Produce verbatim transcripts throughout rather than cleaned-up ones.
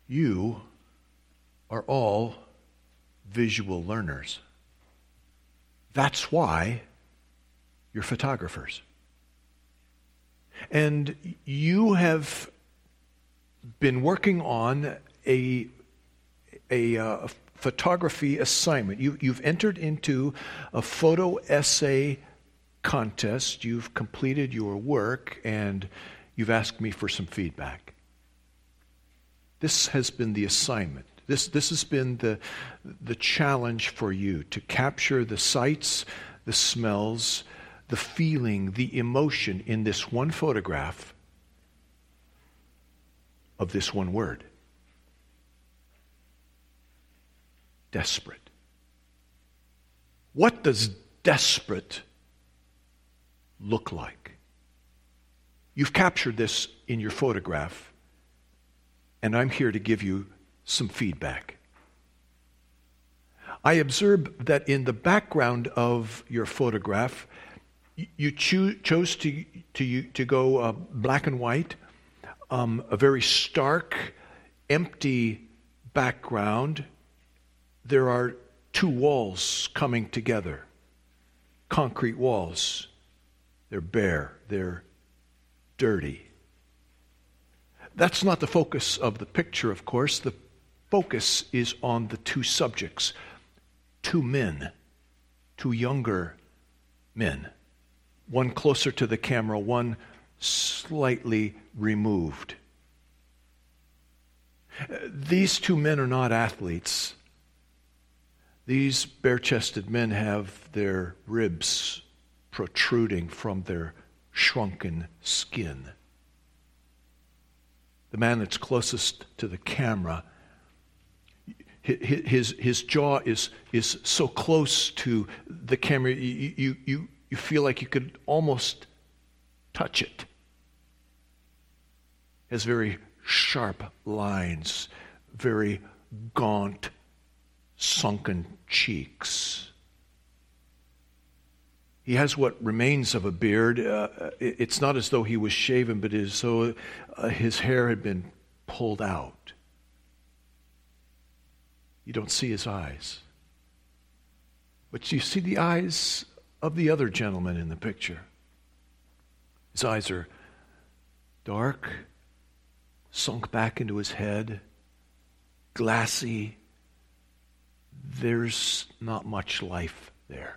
You are all visual learners. That's why you're photographers. And you have been working on a, a uh, photography assignment. You, you've entered into a photo essay contest. You've completed your work, and you've asked me for some feedback. This has been the assignment. This, this has been the, the challenge for you, to capture the sights, the smells, the feeling, the emotion in this one photograph of this one word. Desperate. What does desperate look like? You've captured this in your photograph, and I'm here to give you some feedback. I observe that in the background of your photograph, you cho- chose to, to, to go uh, black and white, um, a very stark, empty background. There are two walls coming together, concrete walls. They're bare, they're dirty. That's not the focus of the picture, of course. The focus is on the two subjects, two men, two younger men. One closer to the camera, one slightly removed. These two men are not athletes. These bare-chested men have their ribs protruding from their shrunken skin. The man that's closest to the camera, his, his jaw is, is so close to the camera, you, you, you, you feel like you could almost touch it. It has very sharp lines, very gaunt, sunken cheeks. He has what remains of a beard. Uh, it's not as though he was shaven, but as though uh, his hair had been pulled out. You don't see his eyes. But you see the eyes of the other gentleman in the picture. His eyes are dark, sunk back into his head, glassy. There's not much life there.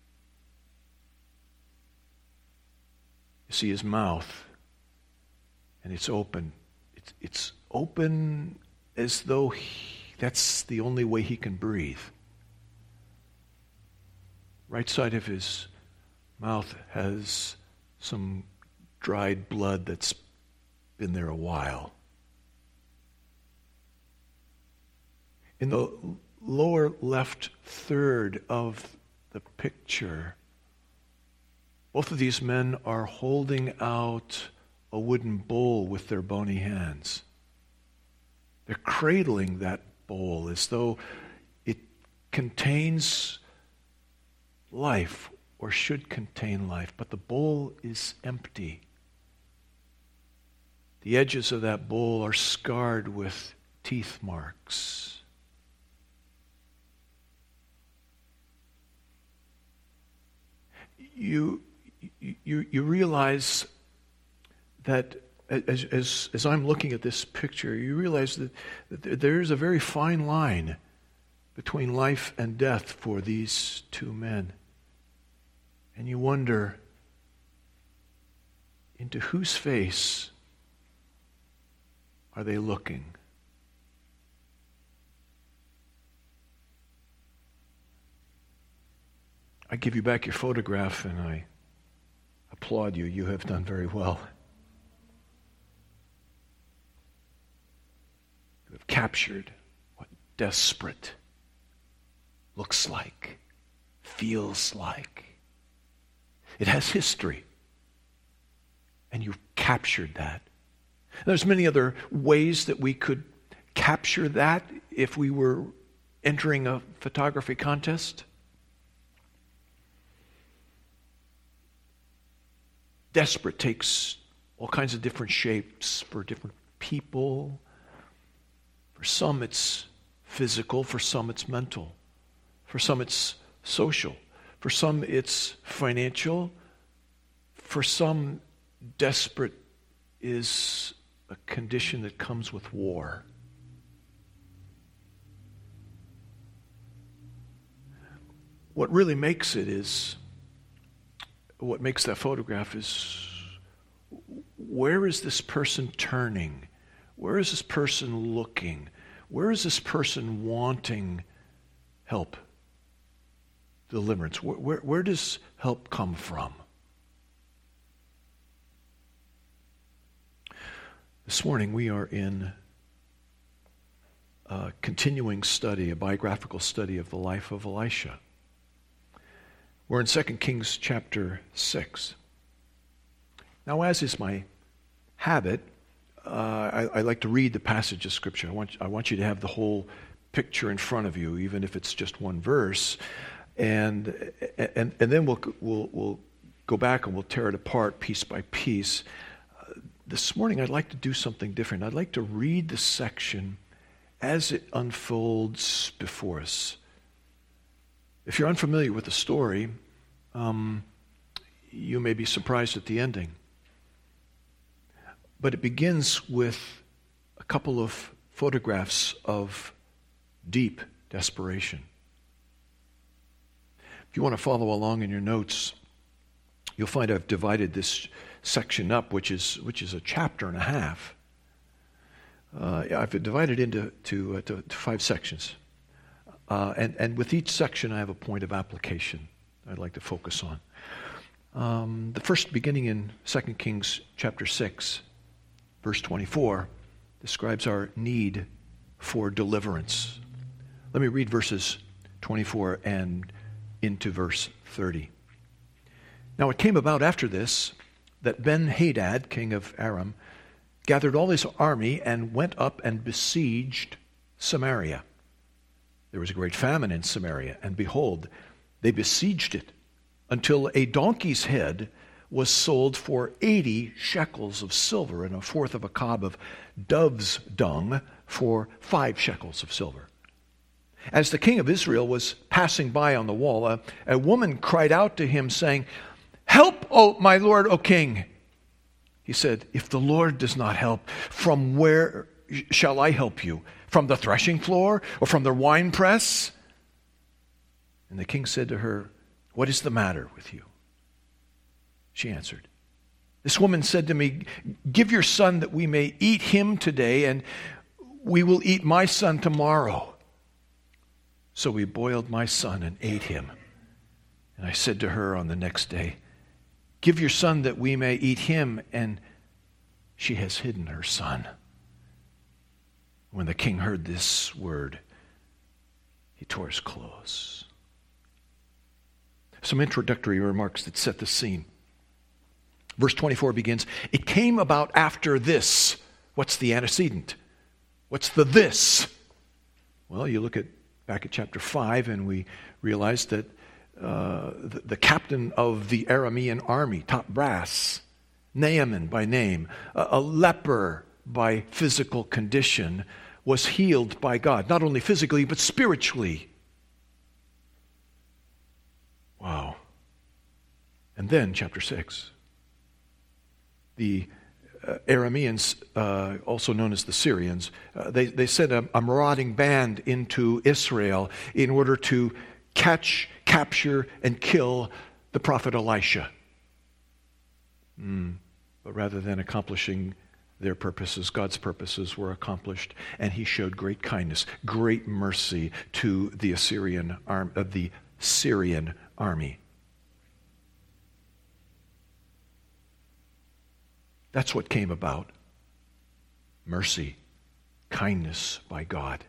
You see his mouth, and it's open. It's, it's open as though he, that's the only way he can breathe. Right side of his mouth has some dried blood that's been there a while. In the lower left third of the picture, both of these men are holding out a wooden bowl with their bony hands. They're cradling that bowl as though it contains life, or should contain life, but the bowl is empty. The edges of that bowl are scarred with teeth marks. You, you, you realize that as, as, as I'm looking at this picture, you realize that, that there is a very fine line between life and death for these two men. And you wonder, into whose face are they looking? I give you back your photograph and I applaud you. You have done very well. You have captured what desperate looks like, feels like. It has history. And you've captured that. There's many other ways that we could capture that if we were entering a photography contest. Desperate takes all kinds of different shapes for different people, for For some it's physical, for some it's mental, for some it's social, for some it's financial, for some desperate is a condition that comes with war. What really makes it is, what makes that photograph is, where is this person turning? Where is this person looking? Where is this person wanting help, deliverance? Where, where, where does help come from? This morning we are in a continuing study, a biographical study of the life of Elisha. We're in Second Kings chapter six. Now, as is my habit, uh, I, I like to read the passage of Scripture. I want, I want you to have the whole picture in front of you, even if it's just one verse. And, and, and then we'll, we'll, we'll go back and we'll tear it apart piece by piece. Uh, this morning, I'd like to do something different. I'd like to read the section as it unfolds before us. If you're unfamiliar with the story, um, you may be surprised at the ending. But it begins with a couple of photographs of deep desperation. If you want to follow along in your notes, you'll find I've divided this section up, which is which is a chapter and a half. Uh, I've divided into to, uh, to, to five sections. Uh, and, and with each section, I have a point of application I'd like to focus on. Um, the first, beginning in Second Kings chapter six, verse twenty-four, describes our need for deliverance. Let me read verses twenty-four and into verse thirty. Now it came about after this that Ben-Hadad, king of Aram, gathered all his army and went up and besieged Samaria. There was a great famine in Samaria, and behold, they besieged it until a donkey's head was sold for eighty shekels of silver and a fourth of a cob of dove's dung for five shekels of silver. As the king of Israel was passing by on the wall, a, a woman cried out to him, saying, "Help, O my lord, O king." He said, "If the Lord does not help, from where shall I help you? From the threshing floor or from the winepress?" And the king said to her, "What is the matter with you?" She answered, "This woman said to me, 'Give your son that we may eat him today, and we will eat my son tomorrow.' So we boiled my son and ate him. And I said to her on the next day, 'Give your son that we may eat him,' and she has hidden her son." When the king heard this word, he tore his clothes. Some introductory remarks that set the scene. Verse twenty-four begins, "It came about after this." What's the antecedent? What's the this? Well, you look at back at chapter five, and we realize that uh, the, the captain of the Aramean army, top brass, Naaman by name, a, a leper by physical condition, was healed by God, not only physically, but spiritually. Wow. And then, chapter six, the uh, Arameans, uh, also known as the Syrians, uh, they, they sent a, a marauding band into Israel in order to catch, capture, and kill the prophet Elisha. Mm. But rather than accomplishing their purposes, God's purposes were accomplished, and he showed great kindness, great mercy to the Assyrian arm, uh, the Syrian army. That's what came about. Mercy, kindness by God.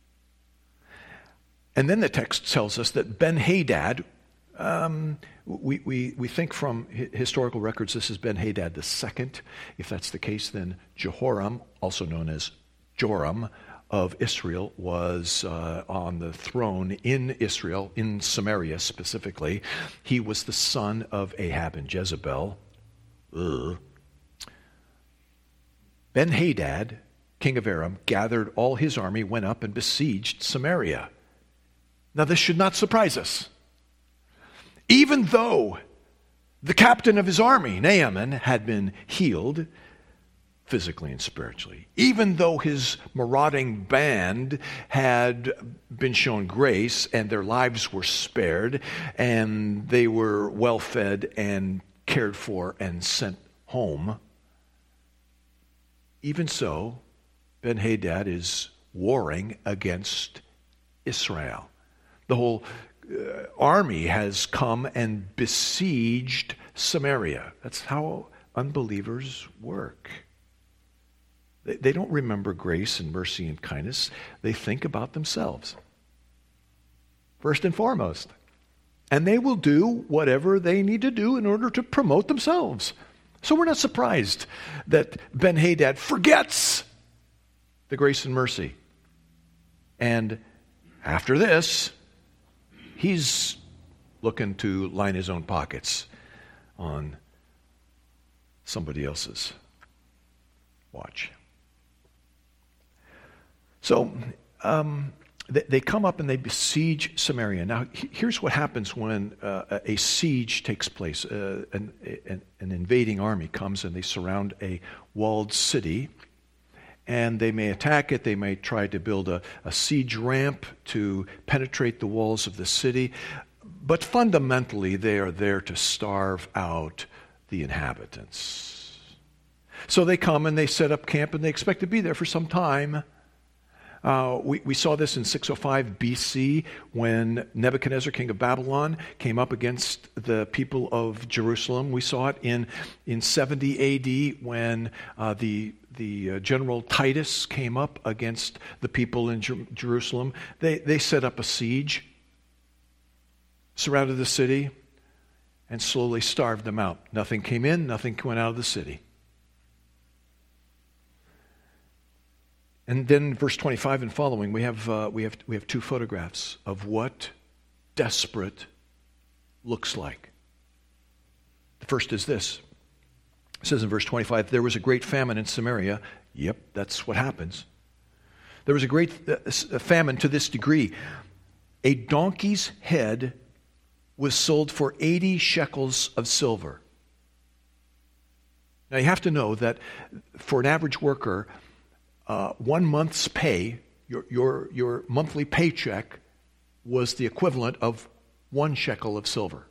And then the text tells us that Ben-Hadad, um, we, we, we think from historical records this is Ben-Hadad the second. If that's the case, then Jehoram, also known as Joram of Israel, was uh, on the throne in Israel, in Samaria specifically. He was the son of Ahab and Jezebel. Ugh. Ben-Hadad king of Aram, gathered all his army, went up and besieged Samaria. Now this should not surprise us. Even though the captain of his army, Naaman, had been healed physically and spiritually, even though his marauding band had been shown grace and their lives were spared and they were well fed and cared for and sent home, even so, Ben-Hadad is warring against Israel. The whole uh, army has come and besieged Samaria. That's how unbelievers work. They, they don't remember grace and mercy and kindness. They think about themselves, first and foremost. And they will do whatever they need to do in order to promote themselves. So we're not surprised that Ben-Hadad forgets the grace and mercy. And after this, he's looking to line his own pockets on somebody else's watch. So um, they, they come up and they besiege Samaria. Now, he, here's what happens when uh, a siege takes place. Uh, an, an, an invading army comes and they surround a walled city. And they may attack it. They may try to build a, a siege ramp to penetrate the walls of the city. But fundamentally, they are there to starve out the inhabitants. So they come and they set up camp and they expect to be there for some time. Uh, we, we saw this in six oh five B C when Nebuchadnezzar, king of Babylon, came up against the people of Jerusalem. We saw it in, in seventy A D when uh, the, the uh, general Titus came up against the people in Jer- Jerusalem. They, they set up a siege, surrounded the city, and slowly starved them out. Nothing came in, nothing went out of the city. And then verse twenty-five and following, we have, uh, we have, we have two photographs of what desperate looks like. The first is this. It says in verse twenty-five, there was a great famine in Samaria. Yep, that's what happens. There was a great uh, famine to this degree. A donkey's head was sold for eighty shekels of silver. Now you have to know that for an average worker, Uh, one month's pay, your, your, your monthly paycheck, was the equivalent of one shekel of silver.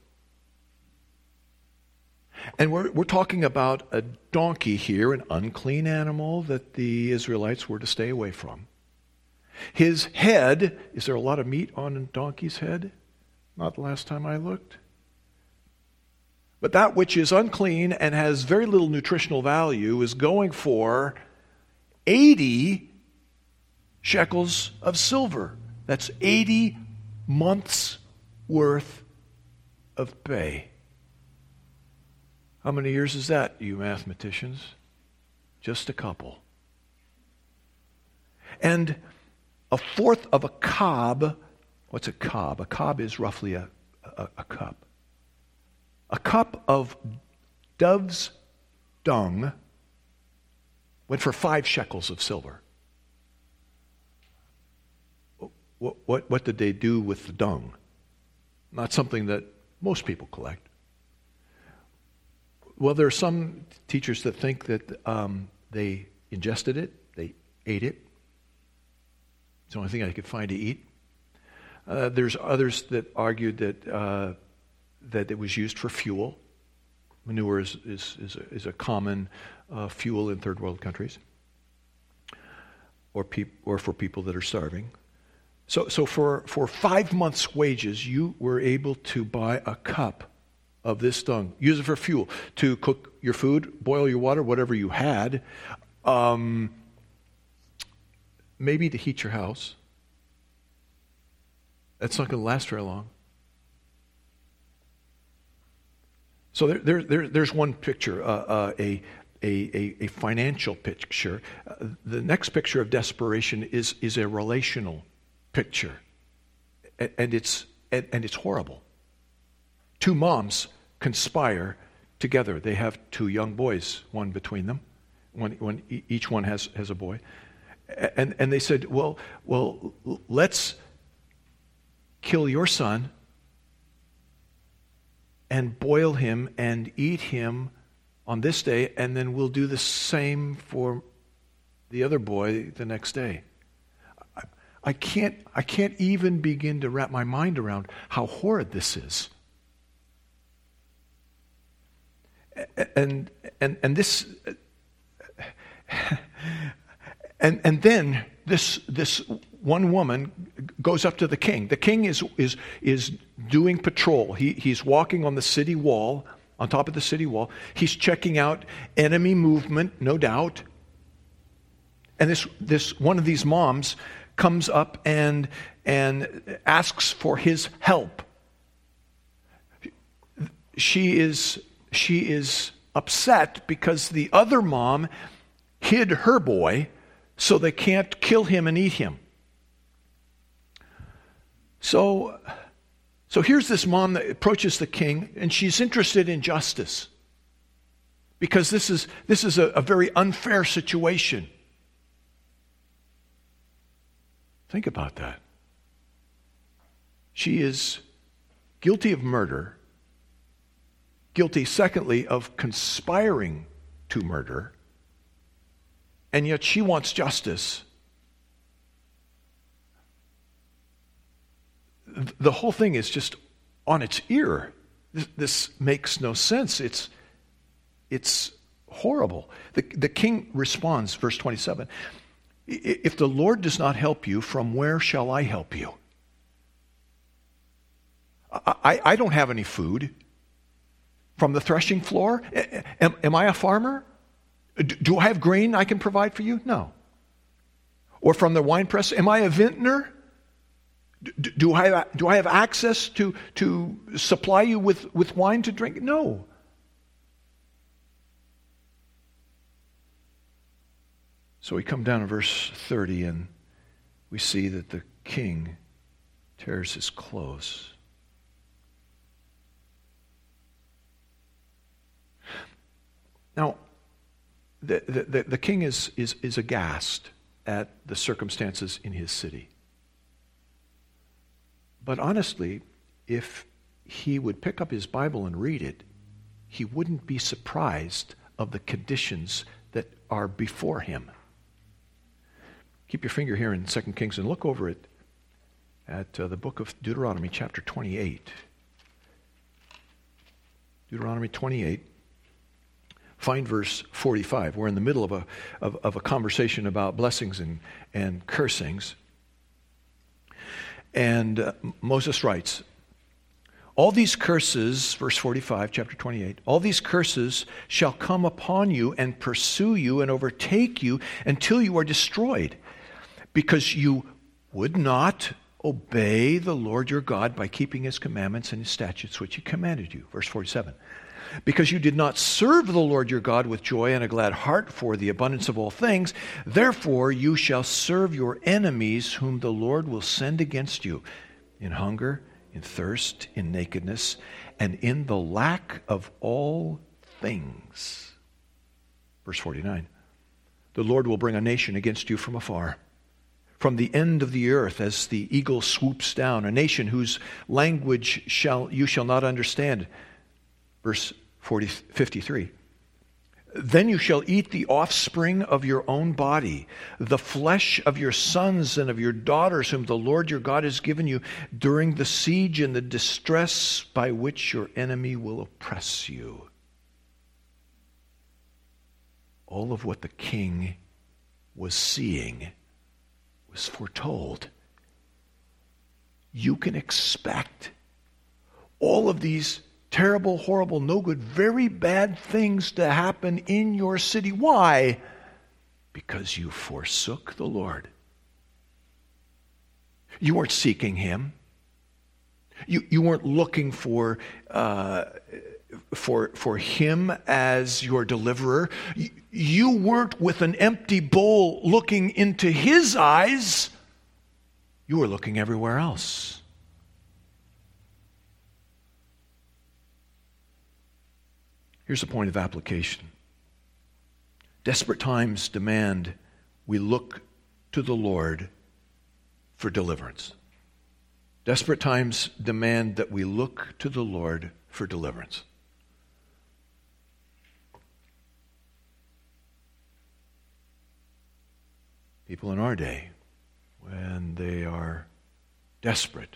And we're, we're talking about a donkey here, an unclean animal that the Israelites were to stay away from. His head, is there a lot of meat on a donkey's head? Not the last time I looked. But that which is unclean and has very little nutritional value is going for eighty shekels of silver. That's eighty months worth of pay. How many years is that, you mathematicians? Just a couple. And a fourth of a cob, what's a cob? A cob is roughly a, a, a cup. A cup of dove's dung went for five shekels of silver. What, what, what did they do with the dung? Not something that most people collect. Well, there are some teachers that think that um, they ingested it, they ate it. It's the only thing I could find to eat. Uh, there's others that argued that uh, that it was used for fuel. Manure is is is a, is a common uh, fuel in third world countries, or peop- or for people that are starving. So so for for five months' wages, you were able to buy a cup of this dung. Use it for fuel to cook your food, boil your water, whatever you had. Um, maybe to heat your house. That's not going to last very long. So there, there, there there's one picture, uh, uh, a, a, a financial picture. Uh, the next picture of desperation is, is a relational picture. And, and, it's, and, and it's horrible. Two moms conspire together. They have two young boys, one between them. One, one, each one has, has a boy. And, and they said, well, well, let's kill your son and boil him and eat him on this day, and then we'll do the same for the other boy the next day. I, I can't, I can't even begin to wrap my mind around how horrid this is. And and and this and and then this this one woman goes up to the king. The king is is is doing patrol. He he's walking on the city wall, on top of the city wall. He's checking out enemy movement, no doubt. And this this one of these moms comes up and and asks for his help. She is She is upset because the other mom hid her boy so they can't kill him and eat him. So, so here's this mom that approaches the king, and she's interested in justice because this is, this is a, a very unfair situation. Think about that. She is guilty of murder. Guilty, secondly, of conspiring to murder, and yet she wants justice. The whole thing is just on its ear. This, this makes no sense. It's, it's horrible. The, the king responds, verse twenty-seven, if the Lord does not help you, from where shall I help you? I, I, I don't have any food. From the threshing floor? Am, am I a farmer? Do I have grain I can provide for you? No. Or from the wine press? Am I a vintner? Do, do, I, do I have access to, to supply you with, with wine to drink? No. So we come down to verse thirty and we see that the king tears his clothes. Now, the, the, the king is, is, is aghast at the circumstances in his city. But honestly, if he would pick up his Bible and read it, he wouldn't be surprised of the conditions that are before him. Keep your finger here in Second Kings and look over it at uh, the book of Deuteronomy, chapter twenty-eight. Deuteronomy twenty-eight. Find verse forty-five. We're in the middle of a, of, of a conversation about blessings and, and cursings. And uh, Moses writes, all these curses, verse forty-five, chapter twenty-eight, all these curses shall come upon you and pursue you and overtake you until you are destroyed, because you would not obey the Lord your God by keeping his commandments and his statutes which he commanded you. Verse forty-seven. Because you did not serve the Lord your God with joy and a glad heart for the abundance of all things, therefore you shall serve your enemies whom the Lord will send against you in hunger, in thirst, in nakedness, and in the lack of all things. Verse forty-nine. The Lord will bring a nation against you from afar, from the end of the earth as the eagle swoops down, a nation whose language shall you shall not understand. Verse forty, fifty-three. Then you shall eat the offspring of your own body, the flesh of your sons and of your daughters, whom the Lord your God has given you during the siege and the distress by which your enemy will oppress you. All of what the king was seeing was foretold. You can expect all of these terrible, horrible, no good, very bad things to happen in your city. Why? Because you forsook the Lord. You weren't seeking him. You, you weren't looking for, uh, for, for him as your deliverer. You, you weren't with an empty bowl looking into his eyes. You were looking everywhere else. Here's the point of application. Desperate times demand we look to the Lord for deliverance. Desperate times demand that we look to the Lord for deliverance. People in our day, when they are desperate,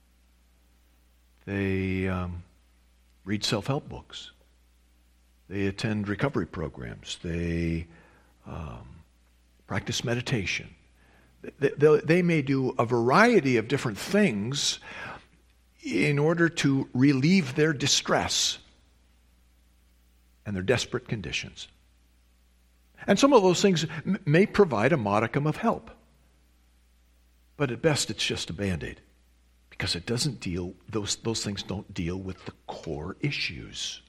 they um, read self-help books. They attend recovery programs. They um, practice meditation. They, they, they may do a variety of different things in order to relieve their distress and their desperate conditions. And some of those things m- may provide a modicum of help. But at best, it's just a Band-Aid. Because it doesn't deal, those, those things don't deal with the core issues.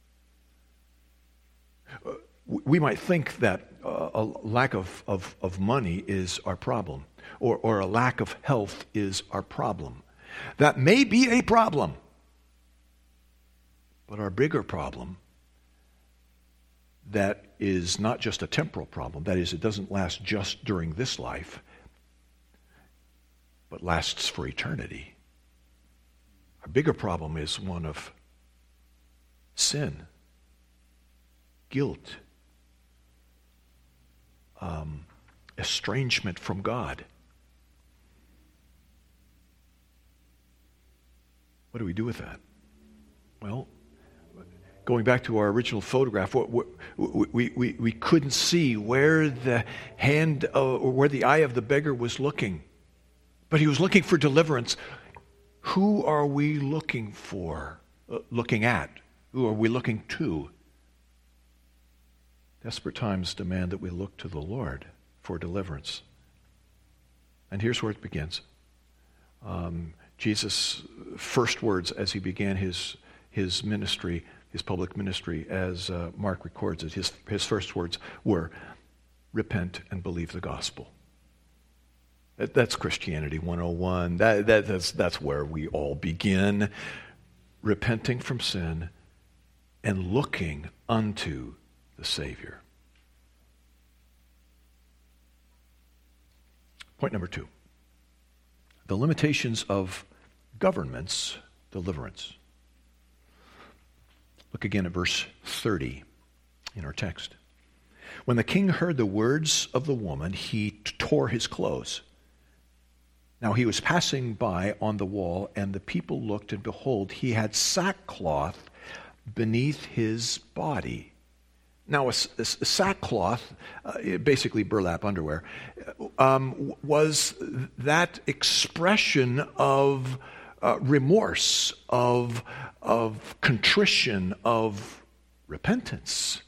Uh, we might think that uh, a lack of, of, of money is our problem, or, or a lack of health is our problem. That may be a problem. But our bigger problem, that is not just a temporal problem, that is, it doesn't last just during this life, but lasts for eternity. Our bigger problem is one of sin, guilt, um, estrangement from God. What do we do with that? Well, going back to our original photograph, we, we, we, we couldn't see where the hand uh, or where the eye of the beggar was looking. But he was looking for deliverance. Who are we looking for, uh, looking at? Who are we looking to? Desperate times demand that we look to the Lord for deliverance. And here's where it begins. Um, Jesus' first words as he began his, his ministry, his public ministry, as uh, Mark records it, his, his first words were, repent and believe the gospel. That, that's Christianity one oh one. That, that, that's, that's where we all begin. Repenting from sin and looking unto the Savior. Point number two. The limitations of government's deliverance. Look again at verse thirty in our text. When the king heard the words of the woman, he tore his clothes. Now he was passing by on the wall, and the people looked, and behold, he had sackcloth beneath his body. Now, a, a, a sackcloth, uh, basically burlap underwear, um, was that expression of uh, remorse, of, of contrition, of repentance.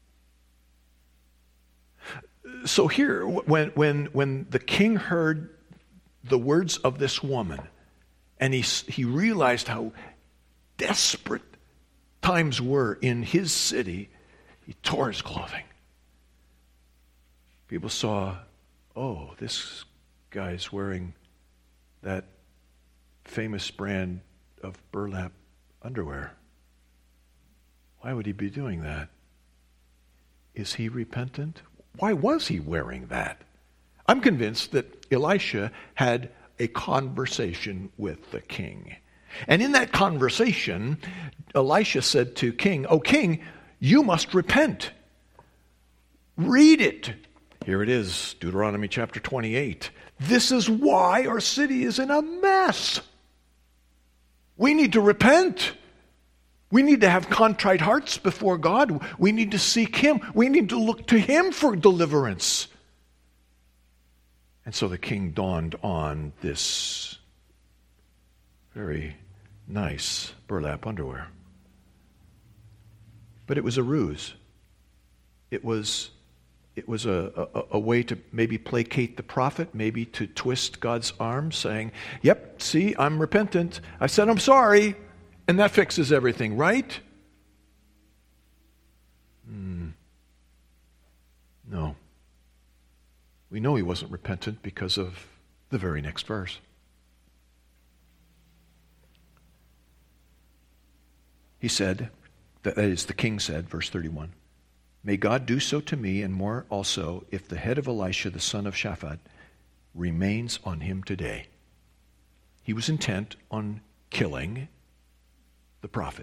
So here, when, when, when the king heard the words of this woman, and he, he realized how desperate times were in his city, he tore his clothing. People saw, oh, this guy's wearing that famous brand of burlap underwear. Why would he be doing that? Is he repentant? Why was he wearing that? I'm convinced that Elisha had a conversation with the king. And in that conversation, Elisha said to King, "O king, you must repent." Read it. Here it is, Deuteronomy chapter twenty-eight. This is why our city is in a mess. We need to repent. We need to have contrite hearts before God. We need to seek Him. We need to look to Him for deliverance. And so the king donned on this very nice burlap underwear. But it was a ruse. It was, it was a, a, a way to maybe placate the prophet, maybe to twist God's arm, saying, yep, see, I'm repentant. I said I'm sorry, and that fixes everything, right? Mm. No. We know he wasn't repentant because of the very next verse. He said, that is, the king said, verse thirty-one, "May God do so to me and more also if the head of Elisha the son of Shaphat remains on him today. He was intent on killing the prophet.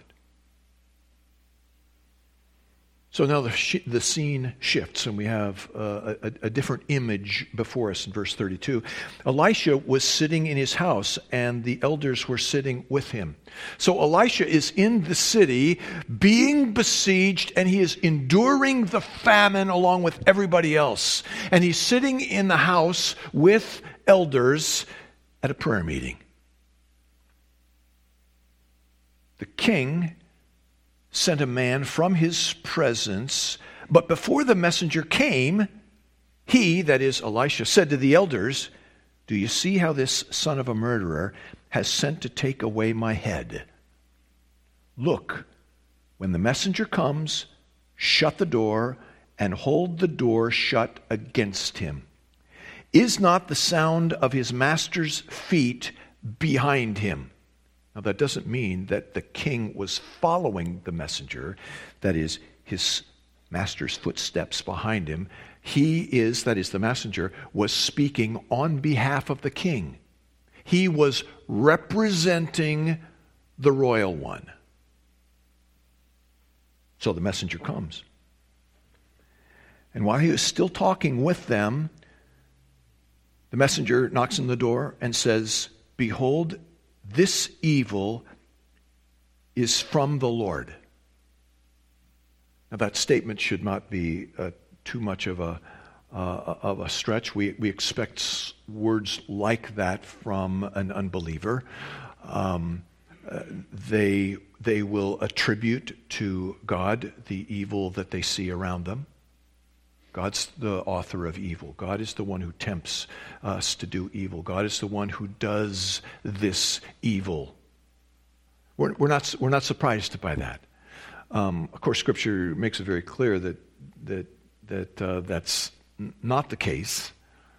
So now the, sh- the scene shifts, and we have uh, a, a different image before us in verse thirty-two. Elisha was sitting in his house, and the elders were sitting with him. So Elisha is in the city, being besieged, and he is enduring the famine along with everybody else. And he's sitting in the house with elders at a prayer meeting. The king sent a man from his presence, but before the messenger came, he, that is Elisha, said to the elders, "Do you see how this son of a murderer has sent to take away my head? Look, when the messenger comes, shut the door and hold the door shut against him. Is not the sound of his master's feet behind him?" Now, that doesn't mean that the king was following the messenger, that is, his master's footsteps behind him. He is, that is, the messenger, was speaking on behalf of the king. He was representing the royal one. So the messenger comes. And while he was still talking with them, the messenger knocks on the door and says, "Behold, this evil is from the Lord." Now that statement should not be uh, too much of a uh, of a stretch. We we expect words like that from an unbeliever. Um, uh, they they will attribute to God the evil that they see around them. God's the author of evil. God is the one who tempts us to do evil. God is the one who does this evil. We're, we're not we're not surprised by that. Um, of course, Scripture makes it very clear that that that uh, that's not the case.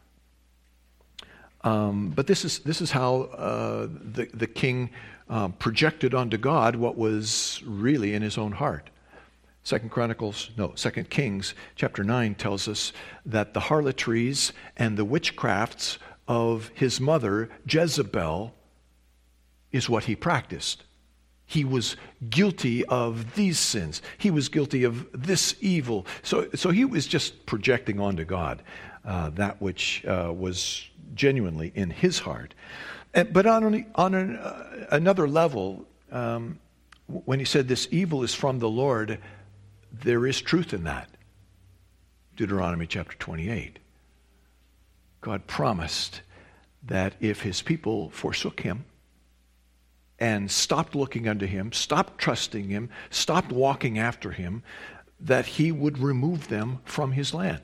Um, but this is this is how uh, the the king um, projected onto God what was really in his own heart. Second Chronicles, no, Second Kings chapter nine tells us that the harlotries and the witchcrafts of his mother, Jezebel, is what he practiced. He was guilty of these sins. He was guilty of this evil. So, so he was just projecting onto God uh, that which uh, was genuinely in his heart. And, but on, on an, uh, another level, um, when he said this evil is from the Lord, there is truth in that. Deuteronomy chapter twenty-eight. God promised that if his people forsook him and stopped looking unto him, stopped trusting him, stopped walking after him, that he would remove them from his land.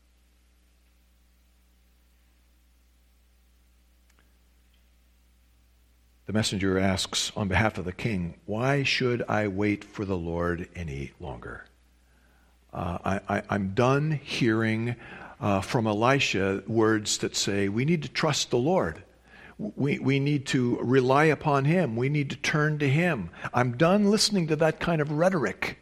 The messenger asks on behalf of the king, "Why should I wait for the Lord any longer?" Uh, I, I, I'm done hearing uh, from Elisha words that say we need to trust the Lord. We, we need to rely upon him. We need to turn to him. I'm done listening to that kind of rhetoric.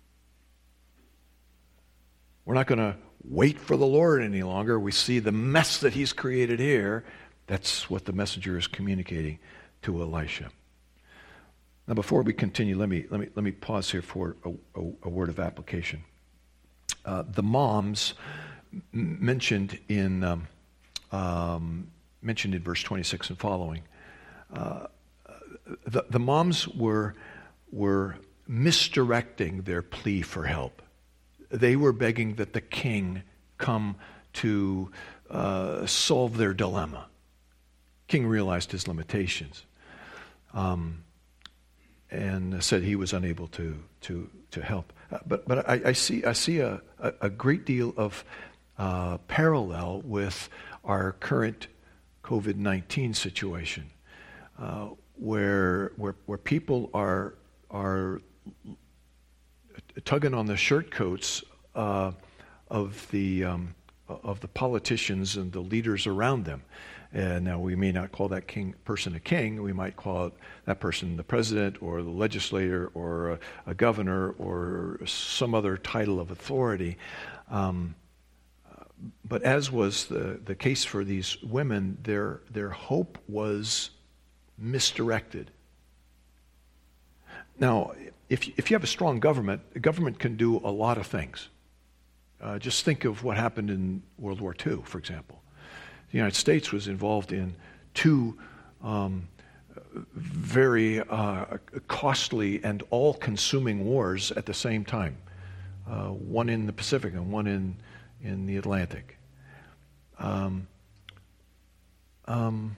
We're not going to wait for the Lord any longer. We see the mess that he's created here. That's what the messenger is communicating to Elisha. Now, before we continue, let me let me let me pause here for a, a, a word of application. Uh, the moms m- mentioned in um, um, mentioned in verse twenty-six and following, uh, the, the moms were were misdirecting their plea for help. They were begging that the king come to uh, solve their dilemma. King realized his limitations, um, and said he was unable to to to help. Uh, but but I, I see I see a, a, a great deal of uh, parallel with our current COVID nineteen situation, uh, where where where people are are tugging on the shirt coats uh, of the um, of the politicians and the leaders around them. And now we may not call that king person a king. We might call that person the president or the legislator or a, a governor or some other title of authority. Um, but as was the, the case for these women, their, their hope was misdirected. Now, if, if you have a strong government, the government can do a lot of things. Uh, just think of what happened in World War Two, for example. The United States was involved in two um, very uh, costly and all-consuming wars at the same time. Uh, one in the Pacific and one in, in the Atlantic. Um, um,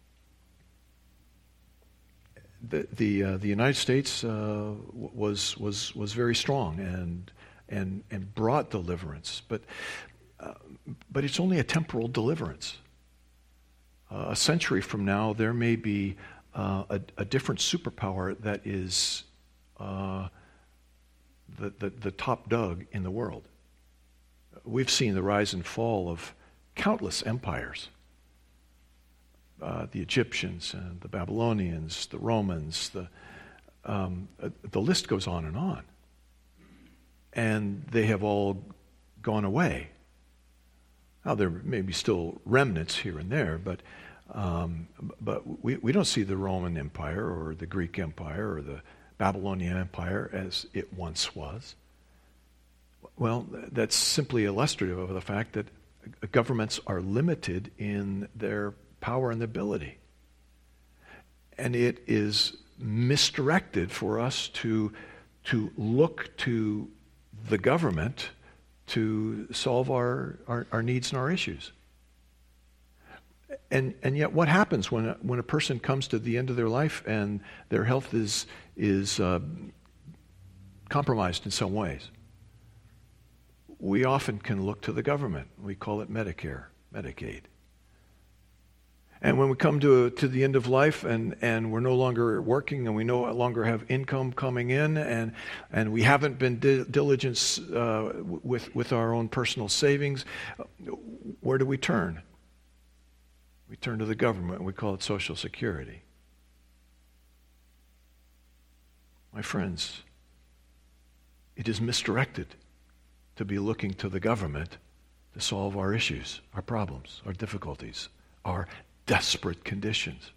the the, uh, the United States uh, was was was very strong and and and brought deliverance, but uh, but it's only a temporal deliverance. Uh, a century from now, there may be uh, a, a different superpower that is uh, the, the the top dog in the world. We've seen the rise and fall of countless empires. Uh, the Egyptians and the Babylonians, the Romans, the um, uh, the list goes on and on. And they have all gone away. Now there may be still remnants here and there, but um, but we, we don't see the Roman Empire or the Greek Empire or the Babylonian Empire as it once was. Well, that's simply illustrative of the fact that governments are limited in their power and ability. And it is misdirected for us to, to look to the government to solve our, our, our needs and our issues. And and yet what happens when a, when a person comes to the end of their life and their health is, is uh, compromised in some ways? We often can look to the government. We call it Medicare, Medicaid. And when we come to to the end of life and, and we're no longer working and we no longer have income coming in and and we haven't been di- diligent uh, with, with our own personal savings, where do we turn? We turn to the government and we call it Social Security. My friends, it is misdirected to be looking to the government to solve our issues, our problems, our difficulties, our desperate conditions.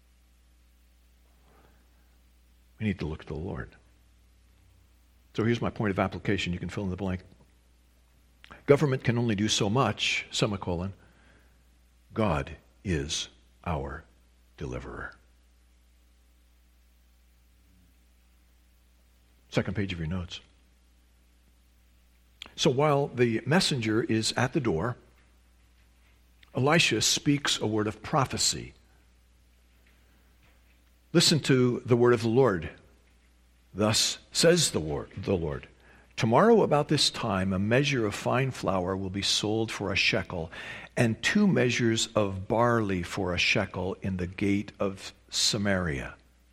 We need to look to the Lord. So here's my point of application. You can fill in the blank. Government can only do so much, semicolon. God is our deliverer. Second page of your notes. So while the messenger is at the door, Elisha speaks a word of prophecy. Listen to the word of the Lord. Thus says the Lord, tomorrow about this time a measure of fine flour will be sold for a shekel, and two measures of barley for a shekel in the gate of Samaria.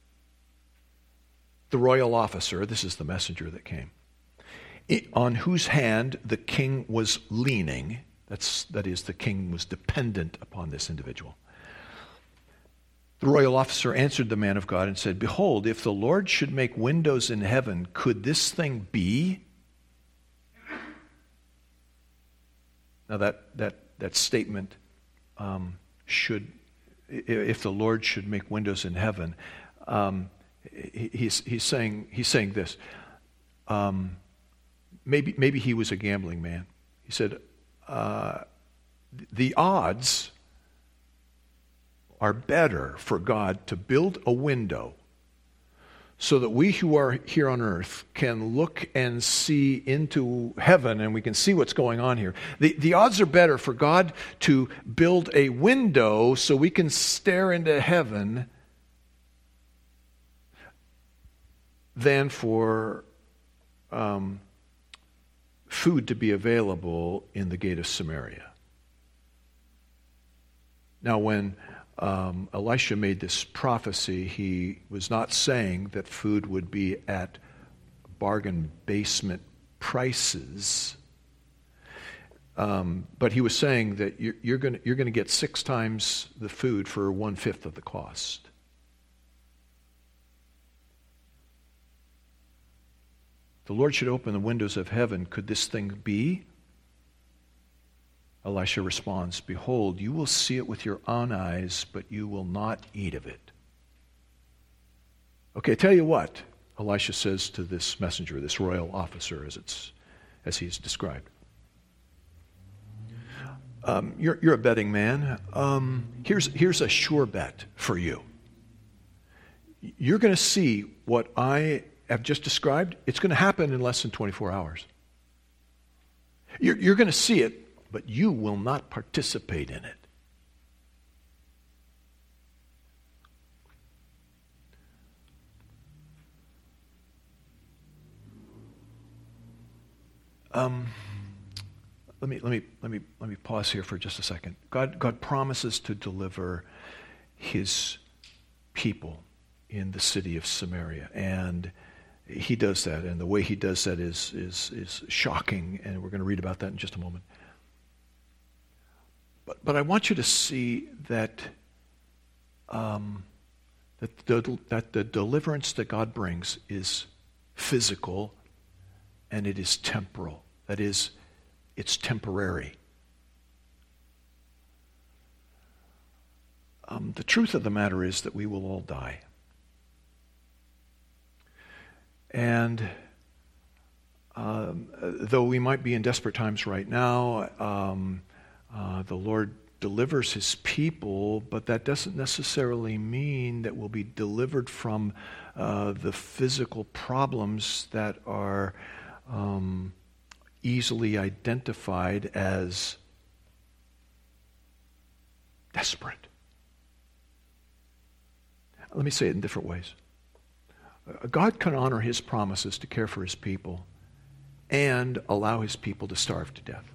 The royal officer, this is the messenger that came, on whose hand the king was leaning, that's, that is, the king was dependent upon this individual. The royal officer answered the man of God and said, behold, if the Lord should make windows in heaven, could this thing be? Now that that that statement, um, should, if the Lord should make windows in heaven, um, he, he's he's saying he's saying this. Um, maybe maybe he was a gambling man. He said, uh, the odds are better for God to build a window so that we who are here on earth can look and see into heaven and we can see what's going on here. The, the odds are better for God to build a window so we can stare into heaven than for um, food to be available in the gate of Samaria. Now when Um, Elisha made this prophecy, he was not saying that food would be at bargain basement prices, um, but he was saying that you're, you're going you're going to get six times the food for one fifth of the cost. The Lord should open the windows of heaven. Could this thing be? Elisha responds, "Behold, you will see it with your own eyes, but you will not eat of it." Okay, tell you what, Elisha says to this messenger, this royal officer, as it's as he's described. Um, you're, you're a betting man. Um, here's, here's a sure bet for you. You're going to see what I have just described. It's going to happen in less than twenty-four hours. You're, you're going to see it, but you will not participate in it. Um, let me let me let me let me pause here for just a second. God God promises to deliver His people in the city of Samaria, and He does that. And the way He does that is is is shocking, and we're going to read about that in just a moment. But but I want you to see that um, that the that the deliverance that God brings is physical. And it is temporal. That is, it's temporary. Um, the truth of the matter is that we will all die. And um, though we might be in desperate times right now, um, uh, the Lord delivers His people, but that doesn't necessarily mean that we'll be delivered from uh, the physical problems that are Um, easily identified as desperate. Let me say it in different ways. God can honor His promises to care for His people and allow His people to starve to death.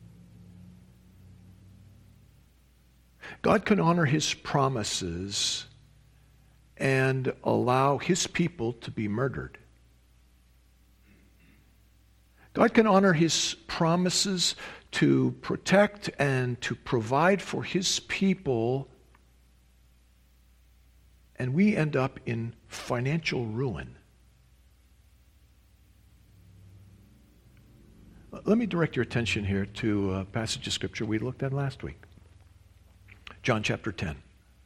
God can honor His promises and allow His people to be murdered. God can honor His promises to protect and to provide for His people, and we end up in financial ruin. Let me direct your attention here to a passage of Scripture we looked at last week. John chapter ten.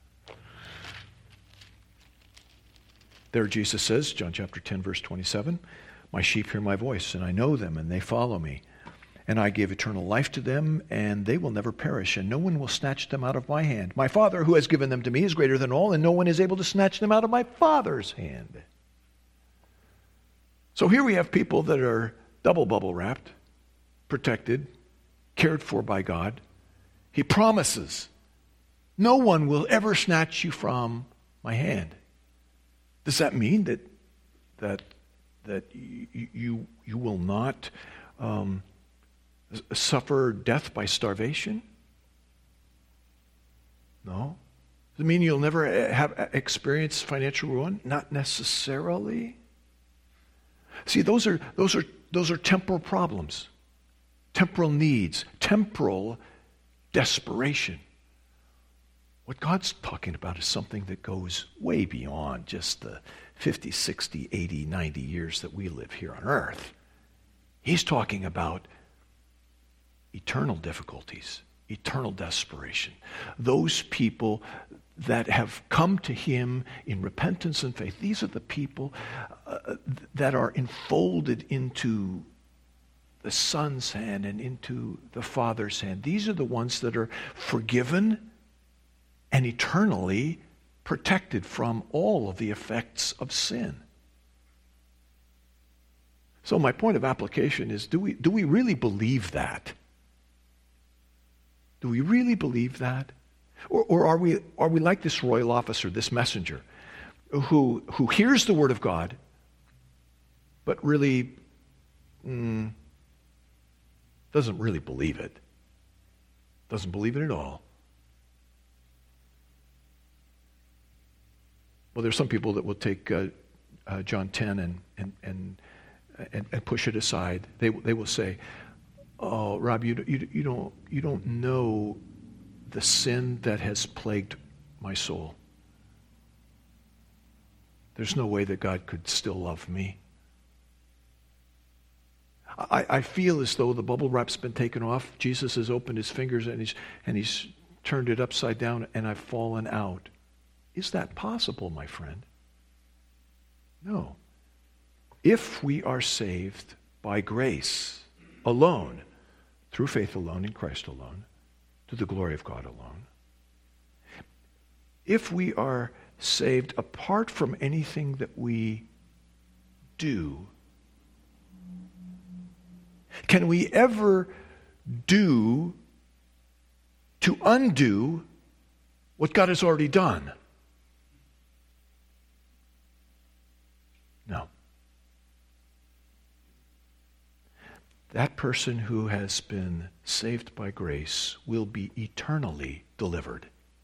There Jesus says, John chapter ten, verse twenty-seven, "My sheep hear my voice, and I know them, and they follow me. And I give eternal life to them, and they will never perish, and no one will snatch them out of my hand. My Father, who has given them to me, is greater than all, and no one is able to snatch them out of my Father's hand." So here we have people that are double bubble wrapped, protected, cared for by God. He promises, no one will ever snatch you from my hand. Does that mean that that that you you, you will not um, suffer death by starvation? No. Does it mean you'll never have experience financial ruin? Not necessarily. See, those are those are those are temporal problems, temporal needs, temporal desperation. What God's talking about is something that goes way beyond just the fifty, sixty, eighty, ninety years that we live here on earth. He's talking about eternal difficulties, eternal desperation. Those people that have come to Him in repentance and faith, these are the people uh, that are enfolded into the Son's hand and into the Father's hand. These are the ones that are forgiven and eternally protected from all of the effects of sin. So my point of application is, do we, do we really believe that? Do we really believe that? Or, or are we, are we like this royal officer, this messenger, who, who hears the word of God, but really mm, doesn't really believe it? Doesn't believe it at all. Well, there's some people that will take uh, uh, John ten and and, and and and push it aside. They they will say, "Oh, Rob, you you you don't you don't know the sin that has plagued my soul. There's no way that God could still love me." I, I feel as though the bubble wrap's been taken off. Jesus has opened his fingers and he's, and he's turned it upside down and I've fallen out. Is that possible, my friend? No. If we are saved by grace alone, through faith alone, in Christ alone, to the glory of God alone, if we are saved apart from anything that we do, can we ever do to undo what God has already done? No. That person who has been saved by grace will be eternally delivered.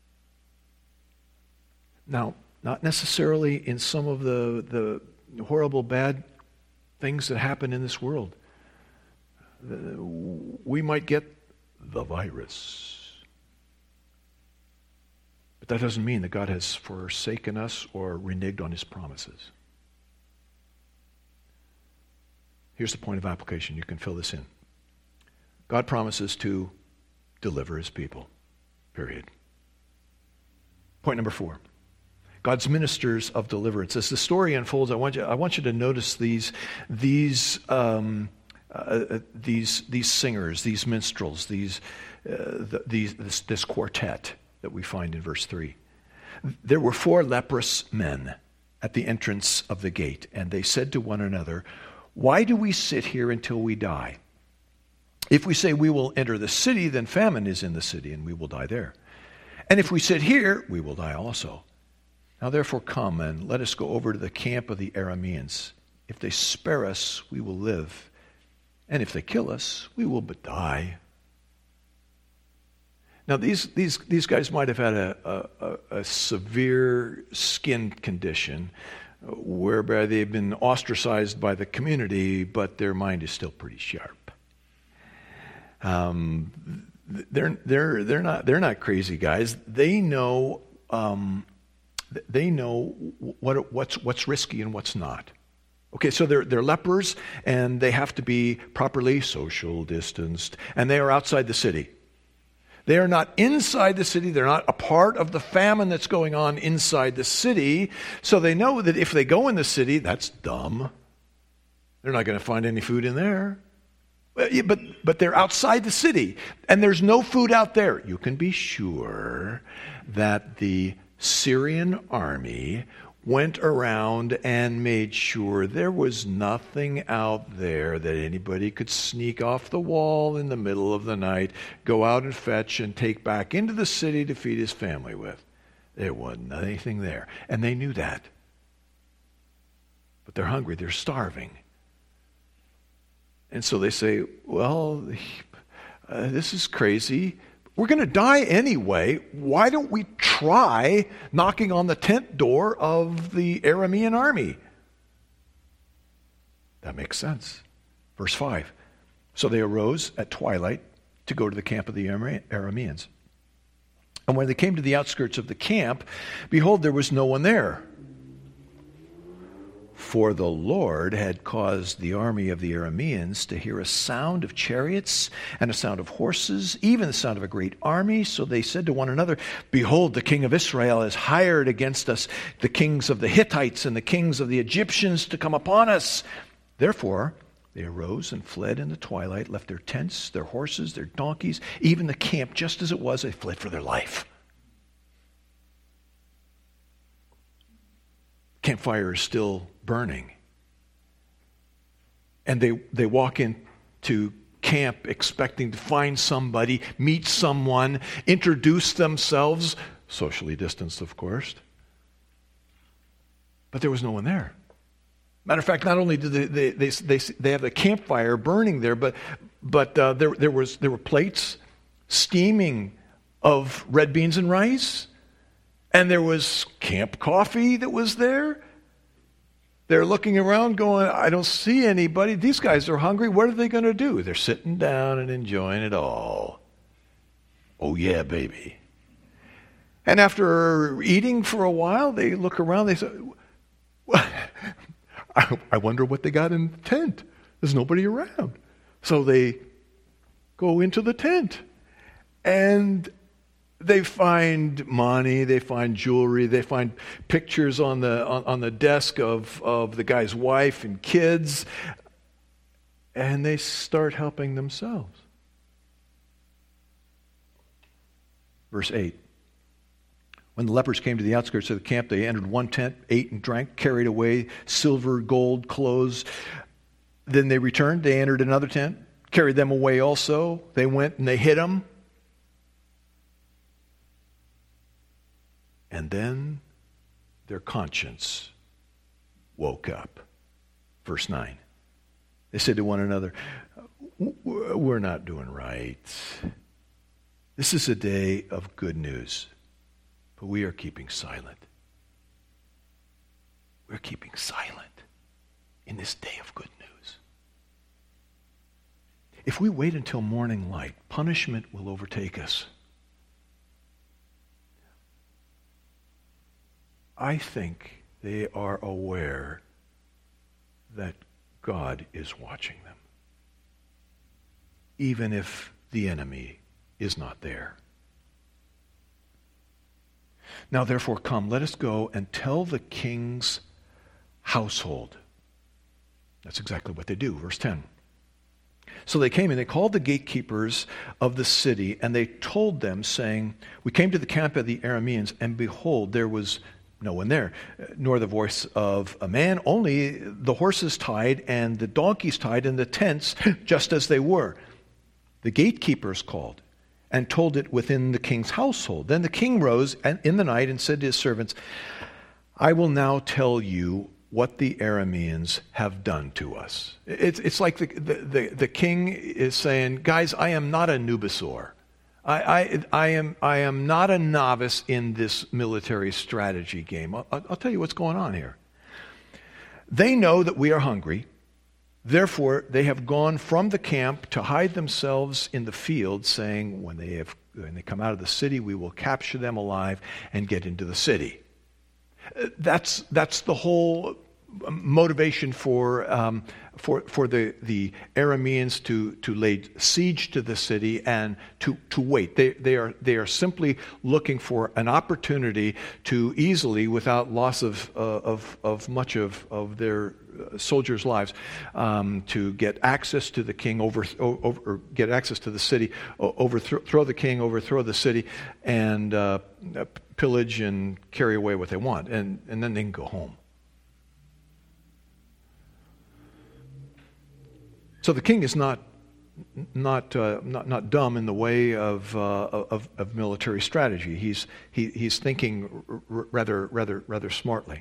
Now, not necessarily in some of the, the horrible, bad things that happen in this world. We might get the virus. But that doesn't mean that God has forsaken us or reneged on his promises. Here's the point of application. You can fill this in. God promises to deliver his people. Period. Point number four. God's ministers of deliverance. As the story unfolds, I want you, I want you to notice these, these, um, uh, these, these singers, these minstrels, these, uh, the, these, this, this quartet that we find in verse three. There were four leprous men at the entrance of the gate, and they said to one another, "Why do we sit here until we die? If we say we will enter the city, then famine is in the city, and we will die there. And if we sit here, we will die also. Now therefore come, and let us go over to the camp of the Arameans. If they spare us, we will live. And if they kill us, we will but die." Now these these these guys might have had a, a, a severe skin condition whereby they've been ostracized by the community, but their mind is still pretty sharp. Um, they're they're they're not they're not crazy guys. They know um, they know what what's what's risky and what's not. Okay, so they're they're lepers and they have to be properly social distanced, and they are outside the city. They are not inside the city. They're not a part of the famine that's going on inside the city. So they know that if they go in the city, that's dumb. They're not going to find any food in there. But, but they're outside the city, and there's no food out there. You can be sure that the Syrian army went around and made sure there was nothing out there that anybody could sneak off the wall in the middle of the night, go out and fetch and take back into the city to feed his family with. There wasn't anything there. And they knew that. But they're hungry. They're starving. And so they say, well, uh, this is crazy. We're going to die anyway. Why don't we try knocking on the tent door of the Aramean army? That makes sense. Verse five. So they arose at twilight to go to the camp of the Arameans. And when they came to the outskirts of the camp, behold, there was no one there. For the Lord had caused the army of the Arameans to hear a sound of chariots and a sound of horses, even the sound of a great army. So they said to one another, "Behold, the king of Israel has hired against us the kings of the Hittites and the kings of the Egyptians to come upon us." Therefore they arose and fled in the twilight, left their tents, their horses, their donkeys, even the camp just as it was. They fled for their life. Campfire is still burning. And they, they walk into camp expecting to find somebody, meet someone, introduce themselves, socially distanced, of course. But there was no one there. Matter of fact, not only did they they they, they, they have the campfire burning there, but but uh, there there was there were plates steaming of red beans and rice. And there was camp coffee that was there. They're looking around going, I don't see anybody. These guys are hungry. What are they going to do? They're sitting down and enjoying it all. Oh, yeah, baby. And after eating for a while, they look around. They say, well, I, I wonder what they got in the tent. There's nobody around. So they go into the tent, and they find money, they find jewelry, they find pictures on the on, on the desk of, of the guy's wife and kids, and they start helping themselves. Verse eight. When the lepers came to the outskirts of the camp, they entered one tent, ate and drank, carried away silver, gold, clothes. Then they returned, they entered another tent, carried them away also. They went and they hid them. And then their conscience woke up. Verse nine. They said to one another, we're not doing right. This is a day of good news, but we are keeping silent. We're keeping silent in this day of good news. If we wait until morning light, punishment will overtake us. I think they are aware that God is watching them, even if the enemy is not there. Now therefore come, let us go and tell the king's household. That's exactly what they do. Verse ten. So they came and they called the gatekeepers of the city, and they told them, saying, we came to the camp of the Arameans, and behold, there was no one there, nor the voice of a man, only the horses tied and the donkeys tied and the tents just as they were. The gatekeepers called and told it within the king's household. Then the king rose in the night and said to his servants, I will now tell you what the Arameans have done to us. It's, it's like the, the, the, the king is saying, guys, I am not a Nubasaur. I, I, I, am, I am not a novice in this military strategy game. I'll, I'll tell you what's going on here. They know that we are hungry. Therefore, they have gone from the camp to hide themselves in the field, saying, when they, have, when they come out of the city, we will capture them alive and get into the city. That's, that's the whole motivation for um, for for the the Arameans to to lay siege to the city and to to wait. They they are they are simply looking for an opportunity to easily, without loss of uh, of of much of of their soldiers' lives, um, to get access to the king, over, over or get access to the city, overthrow the king, overthrow the city, and uh, pillage and carry away what they want, and and then they can go home. So the king is not not uh, not, not dumb in the way of, uh, of of military strategy. He's he, he's thinking r- rather rather rather smartly.